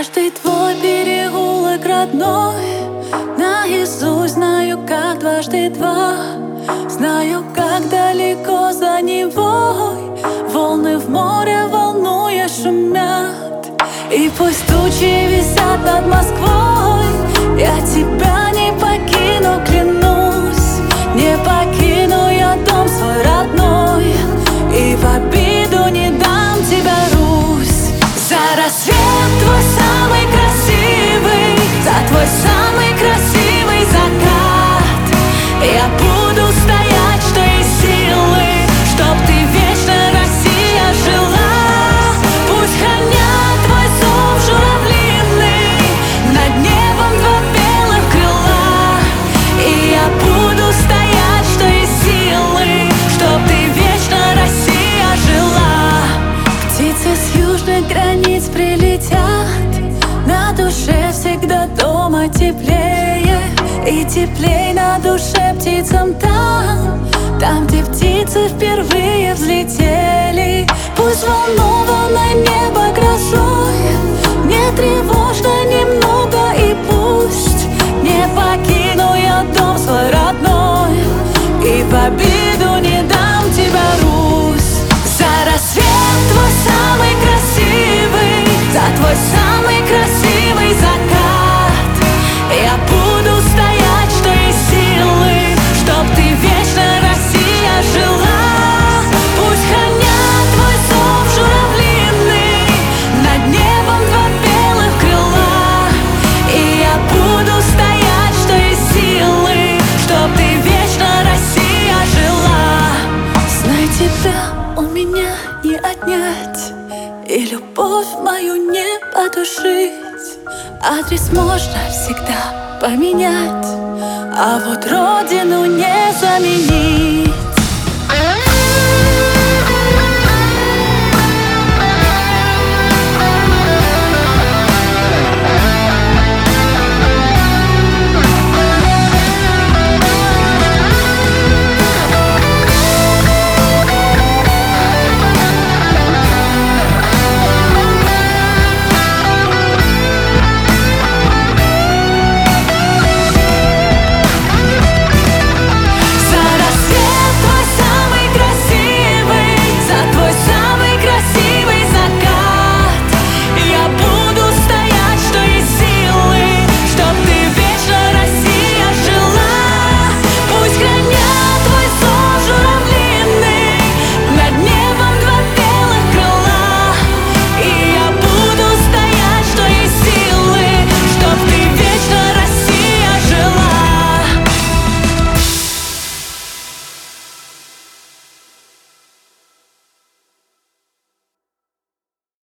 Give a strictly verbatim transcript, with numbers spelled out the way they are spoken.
Каждый твой переулок родной наизусть знаю, как дважды два. Знаю, как далеко за Невой волны в море волнуя шумят. И пусть тучи висят над Москвой, я тебя не покину, клянусь. Не покину я дом свой родной, и в обиду не дам тебя, Русь. За рассвет твой самый красивый, за твой самый красивый закат я буду стоять, что есть силы, чтоб ты вечно, Россия, жила. Пусть хранят твой зов журавлиный над небом два белых крыла, и я буду стоять, что есть силы, чтоб ты вечно, Россия, жила. Птицы с южных границ прилетят, на душе всегда дома теплее. И теплей на душе птицам там, там, где птицы впервые взлетели. Пусть волнованное небо грозой не тревожно немного, и пусть не покину я дом свой родной, и в обиду не дам тебя, Русь. За рассвет твой самый красивый, за твой самый красивый закат я буду стоять, что есть силы, чтоб ты вечно, Россия, жила. Пусть хранят твой зов журавлиный над небом два белых крыла, и я буду стоять, что есть силы, чтоб ты вечно, Россия, жила. Знай, тебя у меня не отнять, и любовь мою не потушить. Адрес можно всегда поменять, а вот родину не заменить.